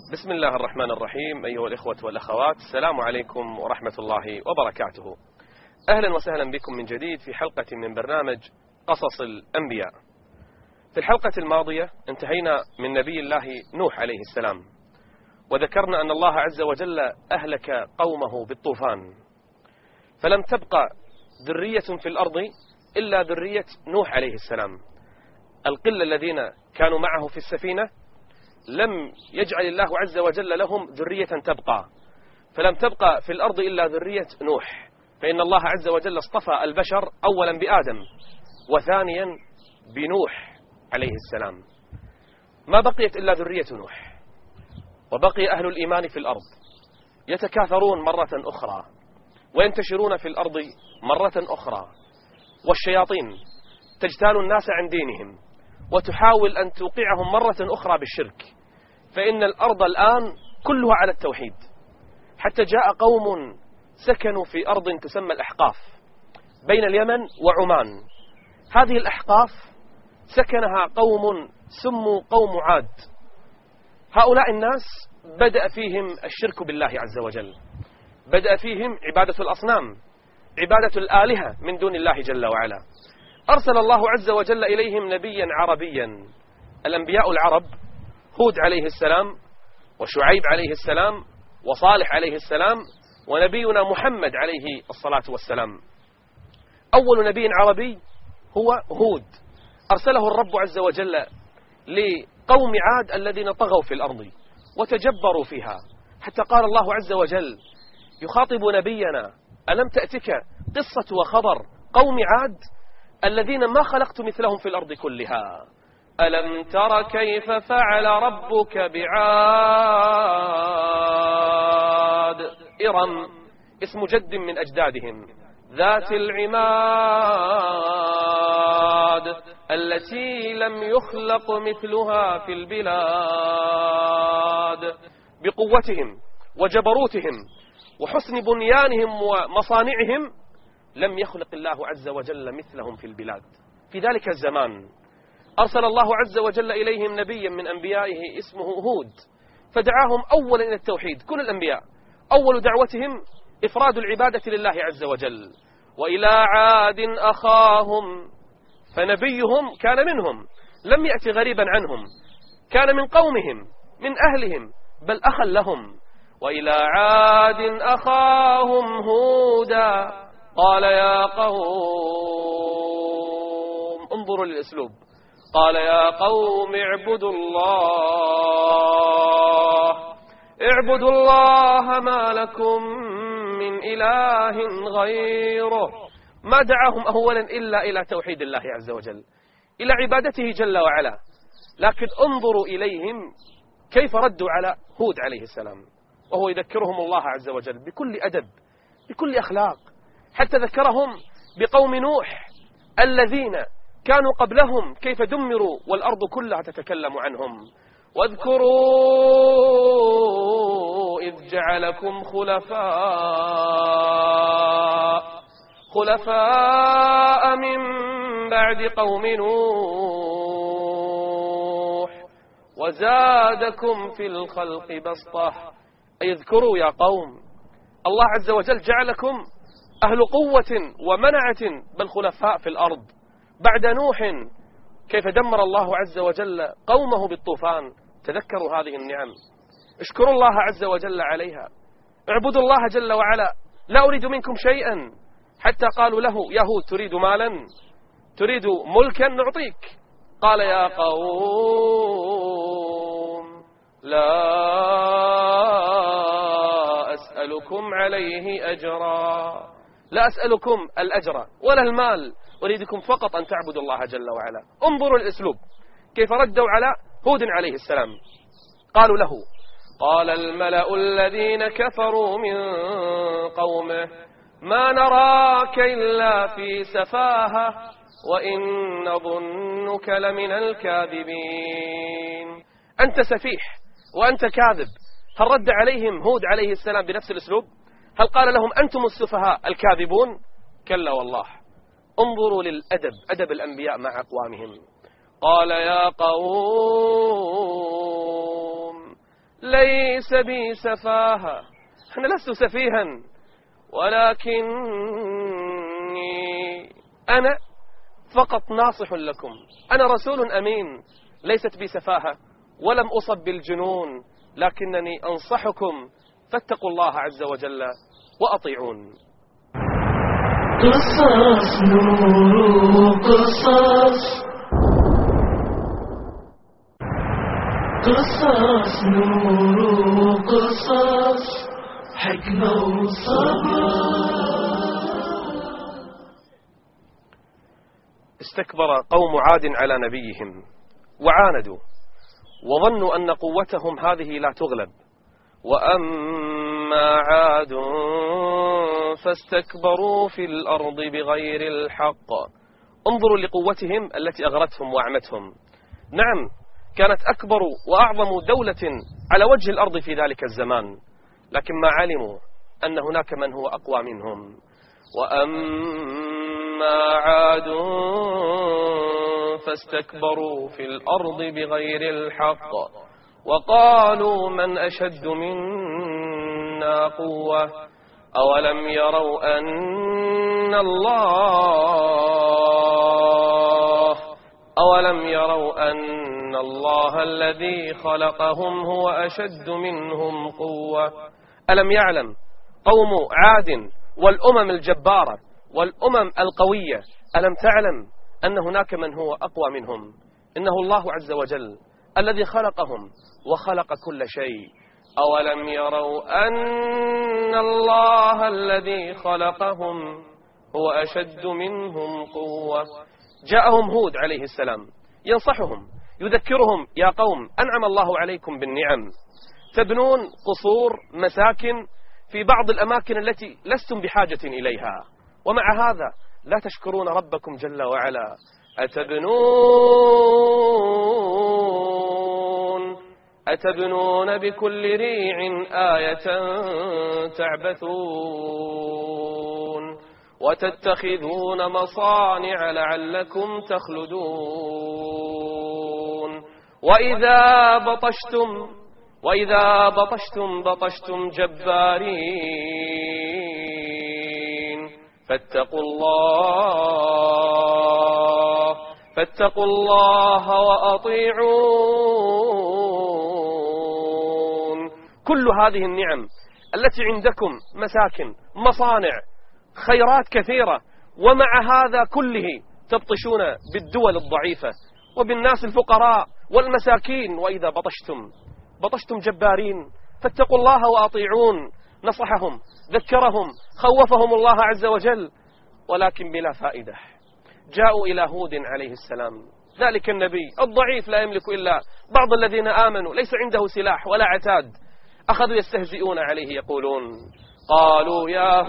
بسم الله الرحمن الرحيم. أيها الإخوة والأخوات، السلام عليكم ورحمة الله وبركاته. أهلا وسهلا بكم من جديد في حلقة من برنامج قصص الأنبياء. في الحلقة الماضية انتهينا من نبي الله نوح عليه السلام، وذكرنا أن الله عز وجل أهلك قومه بالطوفان، فلم تبقى ذرية في الأرض إلا ذرية نوح عليه السلام. القلة الذين كانوا معه في السفينة لم يجعل الله عز وجل لهم ذرية تبقى، فلم تبقى في الأرض إلا ذرية نوح، فإن الله عز وجل اصطفى البشر أولا بآدم وثانيا بنوح عليه السلام. ما بقيت إلا ذرية نوح، وبقي أهل الإيمان في الأرض يتكاثرون مرة أخرى وينتشرون في الأرض مرة أخرى، والشياطين تجتال الناس عن دينهم وتحاول أن توقعهم مرة أخرى بالشرك، فإن الأرض الآن كلها على التوحيد. حتى جاء قوم سكنوا في أرض تسمى الأحقاف بين اليمن وعمان. هذه الأحقاف سكنها قوم سموا قوم عاد. هؤلاء الناس بدأ فيهم الشرك بالله عز وجل، بدأ فيهم عبادة الأصنام، عبادة الآلهة من دون الله جل وعلا. أرسل الله عز وجل إليهم نبيا عربيا. الأنبياء العرب هود عليه السلام وشعيب عليه السلام وصالح عليه السلام ونبينا محمد عليه الصلاة والسلام. أول نبي عربي هو هود، أرسله الرب عز وجل لقوم عاد الذين طغوا في الأرض وتجبروا فيها، حتى قال الله عز وجل يخاطب نبينا: ألم تأتك قصة وخبر قوم عاد الذين ما خلقت مثلهم في الأرض كلها، ألم تر كيف فعل ربك بعاد إرم اسم جد من أجدادهم ذات العماد التي لم يخلق مثلها في البلاد. بقوتهم وجبروتهم وحسن بنيانهم ومصانعهم لم يخلق الله عز وجل مثلهم في البلاد. في ذلك الزمان أرسل الله عز وجل إليهم نبيا من أنبيائه اسمه هود، فدعاهم أولا إلى التوحيد. كل الأنبياء أول دعوتهم إفراد العبادة لله عز وجل. وإلى عاد أخاهم، فنبيهم كان منهم، لم يأتي غريبا عنهم، كان من قومهم من أهلهم، بل أخا لهم. وإلى عاد أخاهم هودا قال يا قوم، انظروا للأسلوب، قال يا قوم اعبدوا الله ما لكم من إله غيره. ما دعاهم أولا إلا إلى توحيد الله عز وجل، إلى عبادته جل وعلا. لكن انظروا إليهم كيف ردوا على هود عليه السلام، وهو يذكرهم الله عز وجل بكل أدب بكل أخلاق، حتى ذكرهم بقوم نوح الذين كانوا قبلهم كيف دمروا والأرض كلها تتكلم عنهم. واذكروا إذ جعلكم خلفاء من بعد قوم نوح وزادكم في الخلق بسطة. أي اذكروا يا قوم، الله عز وجل جعلكم أهل قوة ومنعة، بل خلفاء في الأرض. بعد نوح كيف دمر الله عز وجل قومه بالطوفان. تذكروا هذه النعم، اشكروا الله عز وجل عليها، اعبدوا الله جل وعلا، لا أريد منكم شيئا. حتى قالوا له يا هود تريد مالا، تريد ملكا نعطيك. قال يا قوم لا أسألكم عليه أجرا، لا أسألكم الأجر ولا المال، أريدكم فقط أن تعبدوا الله جل وعلا. انظروا الأسلوب كيف ردوا على هود عليه السلام. قالوا له: قال الملأ الذين كفروا من قومه ما نراك إلا في سفاهة وإن نظنك لمن الكاذبين. أنت سفيح وأنت كاذب. هل رد عليهم هود عليه السلام بنفس الأسلوب؟ هل قال لهم أنتم السفهاء الكاذبون؟ كلا والله. انظروا للأدب، أدب الأنبياء مع أقوامهم. قال يا قوم ليس بي سفاهة، أنا لست سفيها، ولكني أنا فقط ناصح لكم، أنا رسول أمين، ليست بي سفاهة ولم أصب بالجنون، لكنني أنصحكم فاتقوا الله عز وجل وأطيعون. قصص نور قصص، قصص نور قصص، حكمة وصبر. استكبر قوم عاد على نبيهم وعاندوا وظنوا أن قوتهم هذه لا تغلب، وأما عاد فاستكبروا في الأرض بغير الحق. انظروا لقوتهم التي أغرتهم وأعمتهم. نعم، كانت أكبر وأعظم دولة على وجه الأرض في ذلك الزمان، لكن ما علموا أن هناك من هو أقوى منهم. وأما عاد فاستكبروا في الأرض بغير الحق وقالوا من أشد منا قوة أولم يروا أن الله الذي خلقهم هو أشد منهم قوة. ألم يعلم قوم عاد والأمم الجبارة والأمم القوية، ألم تعلم أن هناك من هو أقوى منهم؟ إنه الله عز وجل الذي خلقهم وخلق كل شيء. أولم يروا أن الله الذي خلقهم هو أشد منهم قوة. جاءهم هود عليه السلام ينصحهم يذكرهم: يا قوم أنعم الله عليكم بالنعم، تبنون قصور مساكن في بعض الأماكن التي لستم بحاجة إليها، ومع هذا لا تشكرون ربكم جل وعلا. أتبنون بكل ريع آية تعبثون وتتخذون مصانع لعلكم تخلدون وإذا بطشتم جبارين فاتقوا الله وأطيعون. كل هذه النعم التي عندكم، مساكن، مصانع، خيرات كثيرة، ومع هذا كله تبطشون بالدول الضعيفة وبالناس الفقراء والمساكين. وإذا بطشتم جبارين فاتقوا الله وأطيعون. نصحهم، ذكرهم، خوفهم الله عز وجل، ولكن بلا فائدة. جاءوا إلى هود عليه السلام، ذلك النبي الضعيف لا يملك إلا بعض الذين آمنوا، ليس عنده سلاح ولا عتاد. أخذوا يستهزئون عليه يقولون: قالوا يا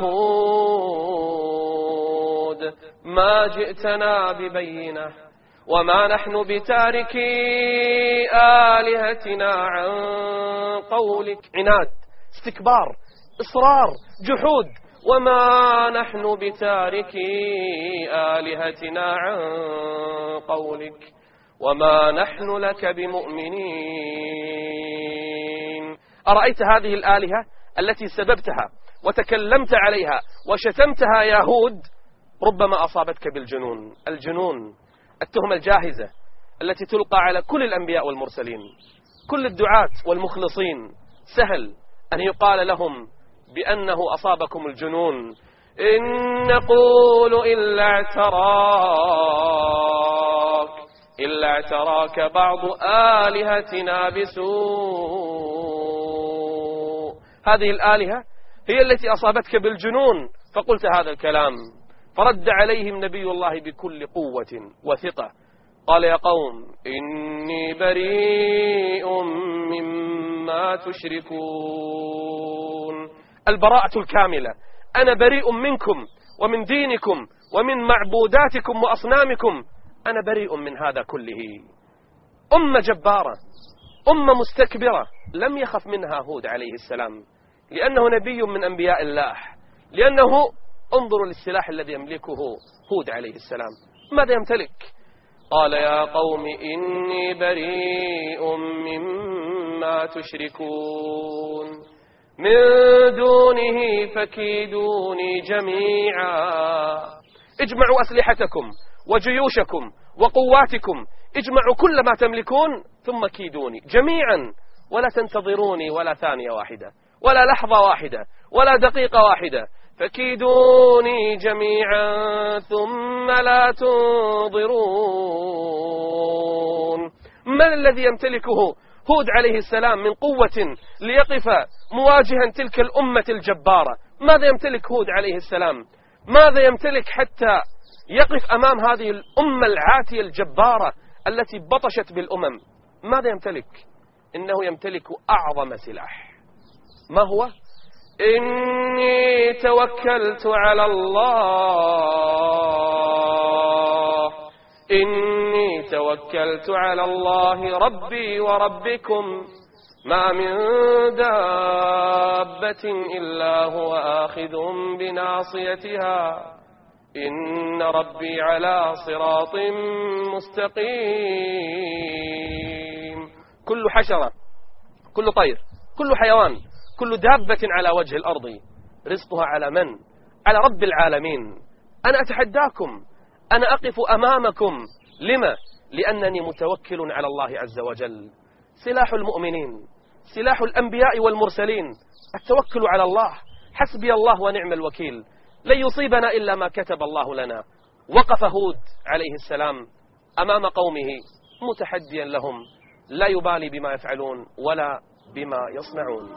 هود ما جئتنا ببينة وما نحن بتاركي آلهتنا عن قولك. عناد، استكبار، إصرار، جحود. وما نحن بتاركي آلهتنا عن قولك وما نحن لك بمؤمنين. أرأيت هذه الآلهة التي سببتها وتكلمت عليها وشتمتها يا هود؟ ربما أصابتك بالجنون. الجنون، التهمة الجاهزة التي تلقى على كل الأنبياء والمرسلين. كل الدعاة والمخلصين سهل أن يقال لهم بأنه أصابكم الجنون. إن نقول إلا اعتراك بعض آلهتنا بسوء. هذه الآلهة هي التي أصابتك بالجنون فقلت هذا الكلام. فرد عليهم نبي الله بكل قوة وثقة، قال: يا قوم إني بريء مما تشركون. البراءة الكاملة، أنا بريء منكم ومن دينكم ومن معبوداتكم وأصنامكم، أنا بريء من هذا كله. أمة جبارة، أمة مستكبرة، لم يخف منها هود عليه السلام، لأنه نبي من أنبياء الله، لأنه انظروا للسلاح الذي يملكه هود عليه السلام، ماذا يمتلك؟ قال: يا قوم إني بريء مما ما تشركون من دونه فكيدوني جميعا. اجمعوا أسلحتكم وجيوشكم وقواتكم، اجمعوا كل ما تملكون ثم كيدوني جميعا، ولا تنتظروني ولا ثانية واحدة ولا لحظة واحدة ولا دقيقة واحدة، فكيدوني جميعا ثم لا تنظرون. من الذي يمتلكه هود عليه السلام من قوة ليقف مواجها تلك الأمة الجبارة؟ ماذا يمتلك هود عليه السلام؟ ماذا يمتلك حتى يقف أمام هذه الأمة العاتية الجبارة التي بطشت بالأمم؟ ماذا يمتلك؟ إنه يمتلك أعظم سلاح. ما هو؟ إني توكلت على الله، إني توكلت على الله ربي وربكم ما من دابة إلا هو آخذ بناصيتها إن ربي على صراط مستقيم. كل حشرة، كل طير، كل حيوان، كل دابة على وجه الأرض رزقها على من؟ على رب العالمين. أنا أتحداكم، أنا أقف أمامكم. لما؟ لأنني متوكل على الله عز وجل. سلاح المؤمنين، سلاح الأنبياء والمرسلين التوكل على الله. حسبي الله ونعم الوكيل، لن يصيبنا إلا ما كتب الله لنا. وقف هود عليه السلام أمام قومه متحديا لهم، لا يبالي بما يفعلون ولا بما يصنعون.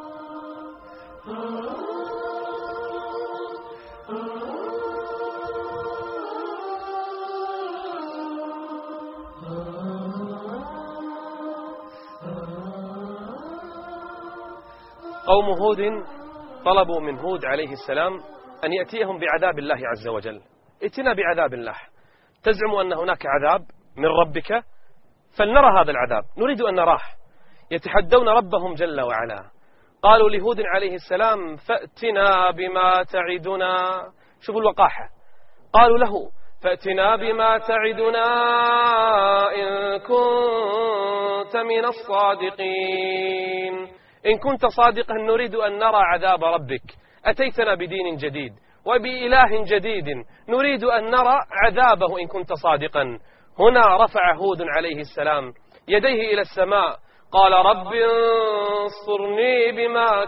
قوم هود طلبوا من هود عليه السلام أن يأتيهم بعذاب الله عز وجل. ائتنا بعذاب الله، تزعم أن هناك عذاب من ربك فلنرى هذا العذاب، نريد أن نراه. يتحدون ربهم جل وعلا. قالوا لهود عليه السلام فأتنا بما تعدنا. شوفوا الوقاحة، قالوا له فأتنا بما تعدنا إن كنت من الصادقين. إن كنت صادقا نريد أن نرى عذاب ربك. أتيتنا بدين جديد وبإله جديد نريد أن نرى عذابه إن كنت صادقا. هنا رفع هود عليه السلام يديه إلى السماء، قال رب انصرني بما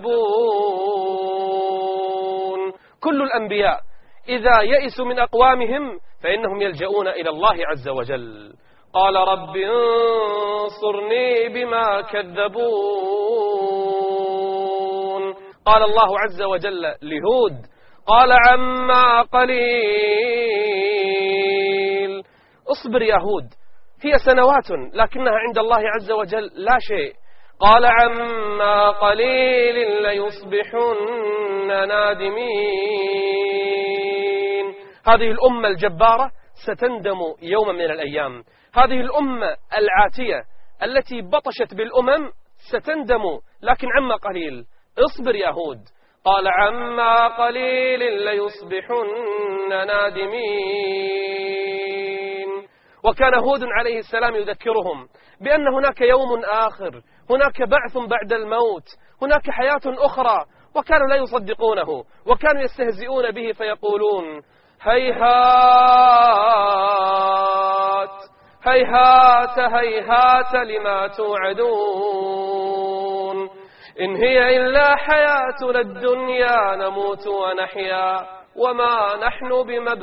كذبون. كل الأنبياء إذا يئسوا من أقوامهم فإنهم يلجؤون إلى الله عز وجل. قال رب انصرني بما كذبون. قال الله عز وجل لهود قال عما قليل. اصبر يا هود، هي سنوات لكنها عند الله عز وجل لا شيء. قال عما قليل ليصبحن نادمين. هذه الأمة الجبارة ستندم يوما من الأيام. هذه الأمة العاتية التي بطشت بالأمم ستندم، لكن عما قليل. اصبر يا هود. قال عما قليل ليصبحن نادمين. وكان هود عليه السلام يذكرهم بأن هناك يوم آخر، هناك بعث بعد الموت، هناك حياة أخرى، وكانوا لا يصدقونه، وكانوا يستهزئون به فيقولون هيهات هيهات هيهات لما توعدون إن هي إلا حياتنا الدنيا نموت ونحيا وما نحن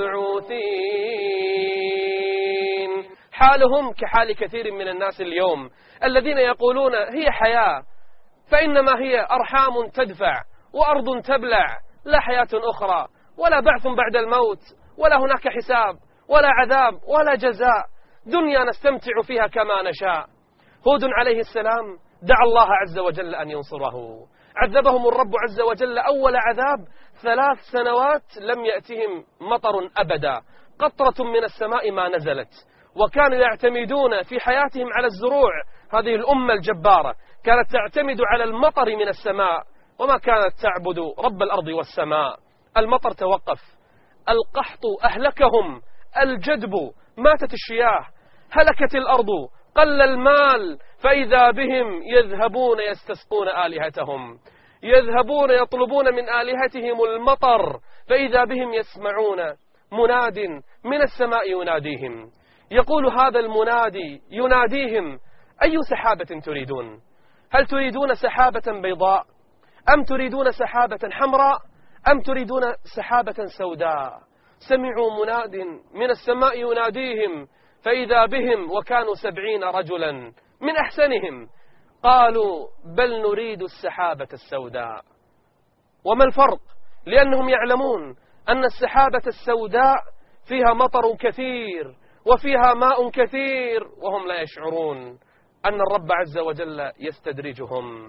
بمبعوثين. حالهم كحال كثير من الناس اليوم الذين يقولون هي حياة، فإنما هي أرحام تدفع وأرض تبلع، لا حياة أخرى ولا بعث بعد الموت ولا هناك حساب ولا عذاب ولا جزاء، دنيا نستمتع فيها كما نشاء. هود عليه السلام دعا الله عز وجل أن ينصره. عذبهم الرب عز وجل أول عذاب 3 سنوات لم يأتهم مطر أبدا، قطرة من السماء ما نزلت، وكانوا يعتمدون في حياتهم على الزروع. هذه الأمة الجبارة كانت تعتمد على المطر من السماء وما كانت تعبد رب الأرض والسماء. المطر توقف، القحط أهلكهم، الجدب، ماتت الشياه، هلكت الأرض، قل المال فإذا بهم يذهبون يستسقون آلهتهم، يذهبون يطلبون من آلهتهم المطر، فإذا بهم يسمعون مناد من السماء يناديهم، يقول هذا المنادي يناديهم: أي سحابة تريدون؟ هل تريدون سحابة بيضاء، أم تريدون سحابة حمراء، أم تريدون سحابة سوداء؟ سمعوا مناد من السماء يناديهم، فإذا بهم وكانوا 70 رجلا من أحسنهم قالوا: بل نريد السحابة السوداء. وما الفرق؟ لأنهم يعلمون أن السحابة السوداء فيها مطر كثير وفيها ماء كثير، وهم لا يشعرون أن الرب عز وجل يستدرجهم.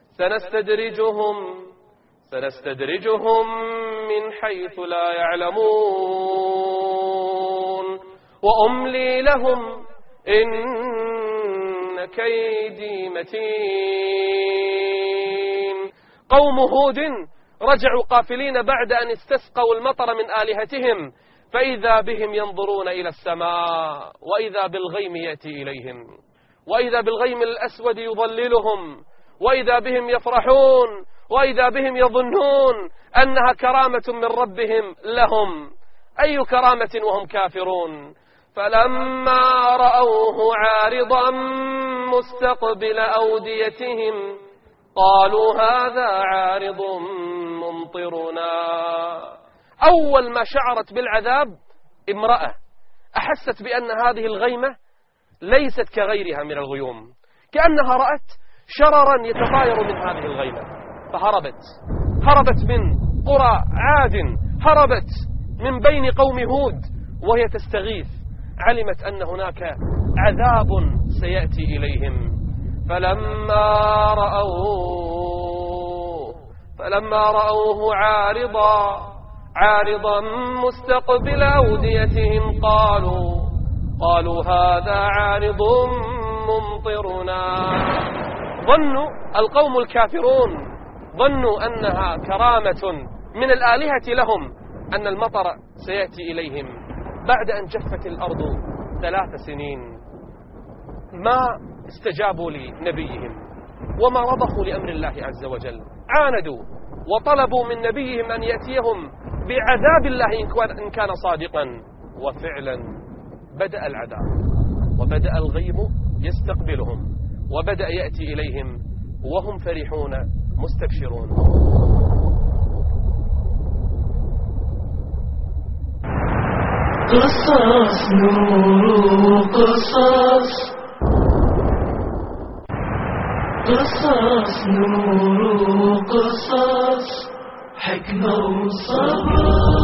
سنستدرجهم من حيث لا يعلمون وأملي لهم إن كيدي متين. قوم هود رجعوا قافلين بعد أن استسقوا المطر من آلهتهم، فإذا بهم ينظرون إلى السماء وإذا بالغيم يأتي إليهم، وإذا بالغيم الأسود يظللهم، وإذا بهم يفرحون، وإذا بهم يظنون أنها كرامة من ربهم لهم. أي كرامة وهم كافرون؟ فلما رأوه عارضا مستقبل أوديتهم قالوا هذا عارض ممطرنا. أول ما شعرت بالعذاب امرأة أحست بأن هذه الغيمة ليست كغيرها من الغيوم، كأنها رأت شررا يتطاير من هذه الغيمة، فهربت من قرى عاد، هربت من بين قوم هود وهي تستغيث، علمت أن هناك عذاب سيأتي إليهم. فلما رأوه عارضا مستقبل أوديتهم قالوا هذا عارض ممطرنا. ظنوا القوم الكافرون أنها كرامة من الآلهة لهم أن المطر سيأتي إليهم بعد أن جفت الأرض 3 سنين. ما استجابوا لنبيهم وما رضخوا لأمر الله عز وجل، عاندوا وطلبوا من نبيهم أن يأتيهم بعذاب الله إن كان صادقا، وفعلا بدأ العذاب وبدأ الغيم يستقبلهم وبدأ يأتي إليهم وهم فرحون مستبشرون. قصص نور قصص، قصص نور قصص، حكمة وصبر.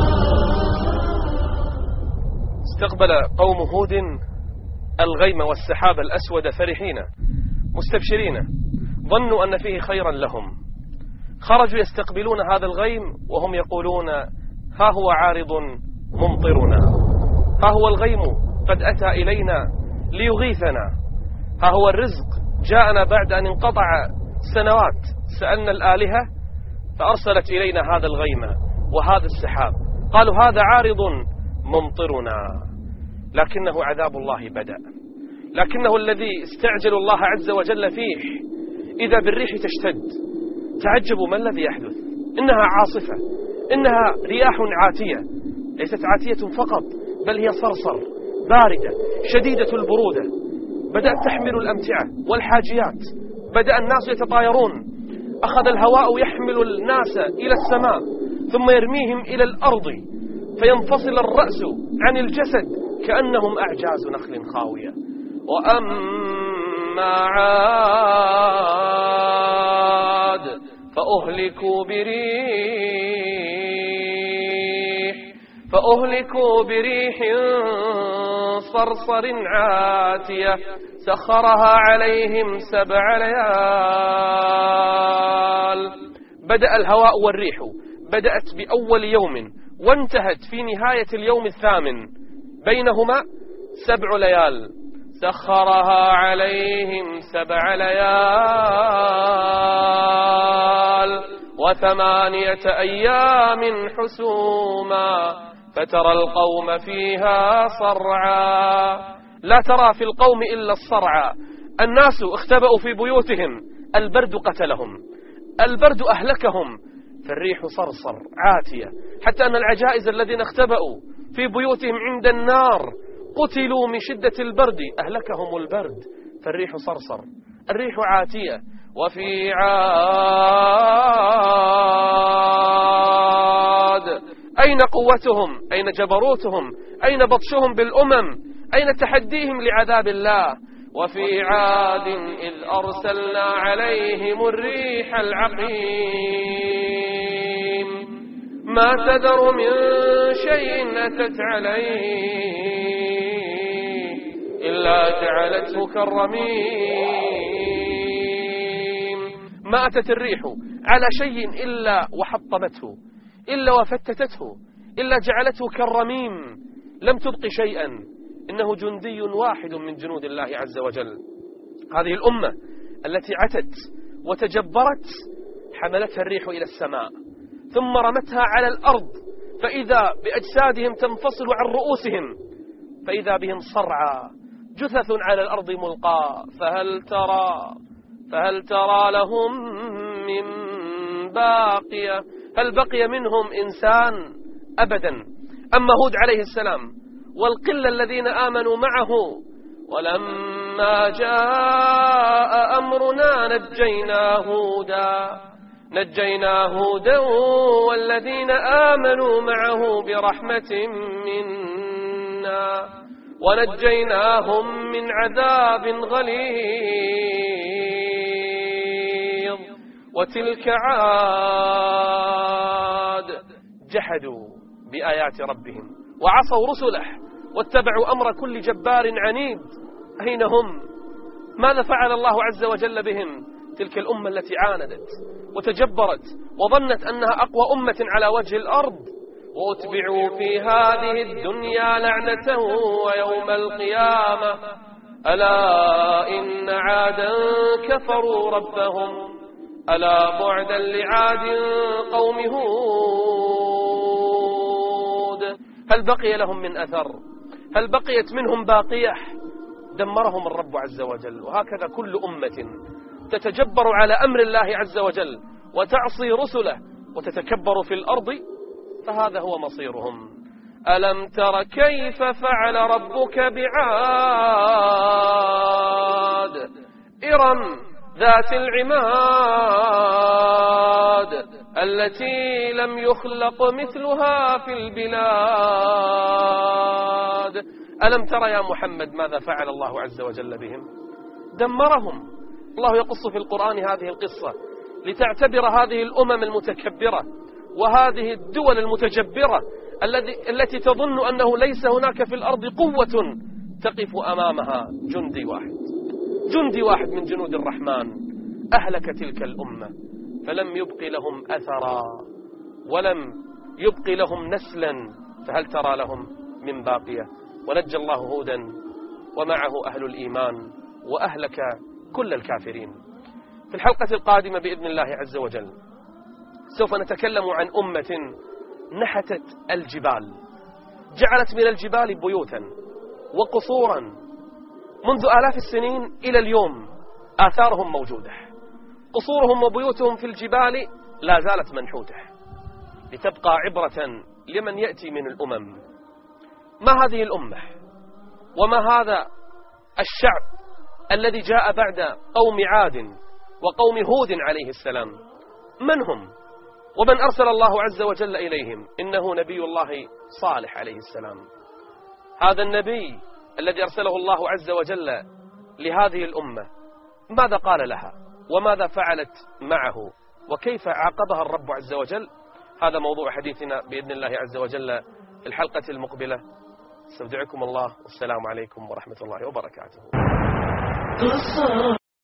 استقبل قوم هود الغيم والسحاب الأسود فرحين مستبشرين، ظنوا أن فيه خيرا لهم، خرجوا يستقبلون هذا الغيم وهم يقولون ها هو عارض ممطرنا، ها هو الغيم قد أتى إلينا ليغيثنا، ها هو الرزق جاءنا بعد أن انقطع سنوات، سألنا الآلهة فأرسلت إلينا هذا الغيم وهذا السحاب، قالوا هذا عارض ممطرنا. لكنه عذاب الله بدأ، لكنه الذي استعجل الله عز وجل فيه. إذا بالريح تشتد تعجبوا ما الذي يحدث، إنها عاصفة، إنها رياح عاتية، ليست عاتية فقط بل هي صرصر باردة شديدة البرودة، بدأت تحمل الأمتعة والحاجيات، بدأ الناس يتطايرون، أخذ الهواء يحمل الناس إلى السماء ثم يرميهم إلى الأرض فينفصل الرأس عن الجسد كأنهم أعجاز نخل خاوية. وأما عاد فأهلكوا بريح صرصر عاتية سخرها عليهم 7 ليال. بدأ الهواء والريح، بدأت بأول يوم وانتهت في نهاية اليوم 8، بينهما 7 ليال، سخرها عليهم 7 ليال و8 أيام حسوما فترى القوم فيها صرعا لا ترى في القوم إلا الصرعى. الناس اختبأوا في بيوتهم، البرد قتلهم، البرد أهلكهم، فالريح صرصر عاتية، حتى أن العجائز الذين اختبأوا في بيوتهم عند النار قتلوا من شدة البرد، أهلكهم البرد، فالريح صرصر. الريح عاتية. وفي عاد أين قوتهم؟ أين جبروتهم؟ أين بطشهم بالأمم؟ أين تحديهم لعذاب الله؟ وفي عاد إذ أرسلنا عليهم الريح العقيم ما تذر من شيء أتت عليه إلا جعلته كالرميم. ما أتت الريح على شيء إلا وحطمته، إلا وفتتته، إلا جعلته كالرميم، لم تبق شيئا. إنه جندي واحد من جنود الله عز وجل. هذه الأمة التي عتت وتجبرت حملتها الريح إلى السماء ثم رمتها على الأرض، فإذا بأجسادهم تنفصل عن رؤوسهم، فإذا بهم صرعى جثث على الأرض ملقى. فهل ترى لهم من باقية؟ هل بقي منهم إنسان؟ أبدا. أما هود عليه السلام والقلة الذين آمنوا معه، ولما جاء أمرنا نجينا هودا والذين آمنوا معه برحمة منا ونجيناهم من عذاب غليظ. وتلك عاد جحدوا بآيات ربهم وعصوا رسله واتبعوا أمر كل جبار عنيد. أين هم؟ ماذا فعل الله عز وجل بهم؟ تلك الأمة التي عاندت وتجبرت وظنت أنها أقوى أمة على وجه الأرض، وأتبعوا في هذه الدنيا لعنة ويوم القيامة ألا إن عادا كفروا ربهم ألا بعدا لعاد قوم هود. هل بقي لهم من أثر؟ هل بقيت منهم باقية؟ دمرهم الرب عز وجل. وهكذا كل أمة تتجبر على أمر الله عز وجل وتعصي رسله وتتكبر في الأرض، فهذا هو مصيرهم. ألم تر كيف فعل ربك بعاد إرم ذات العماد التي لم يخلق مثلها في البلاد. ألم تر يا محمد ماذا فعل الله عز وجل بهم؟ دمرهم. الله يقص في القرآن هذه القصة لتعتبر هذه الأمم المتكبرة وهذه الدول المتجبرة التي تظن أنه ليس هناك في الأرض قوة تقف أمامها جندي واحد من جنود الرحمن. أهلك تلك الأمة فلم يبق لهم أثرا ولم يبق لهم نسلا، فهل ترى لهم من باقية؟ ونجى الله هودا ومعه أهل الإيمان وأهلك كل الكافرين. في الحلقة القادمة بإذن الله عز وجل سوف نتكلم عن أمة نحتت الجبال، جعلت من الجبال بيوتا وقصورا منذ آلاف السنين إلى اليوم، آثارهم موجودة. قصورهم وبيوتهم في الجبال لا زالت منحوتة لتبقى عبرة لمن يأتي من الأمم. ما هذه الأمة وما هذا الشعب الذي جاء بعد قوم عاد وقوم هود عليه السلام؟ من هم ومن أرسل الله عز وجل إليهم؟ إنه نبي الله صالح عليه السلام. هذا النبي الذي أرسله الله عز وجل لهذه الأمة ماذا قال لها وماذا فعلت معه وكيف عاقبها الرب عز وجل؟ هذا موضوع حديثنا بإذن الله عز وجل في الحلقة المقبلة. استودعكم الله والسلام عليكم ورحمة الله وبركاته.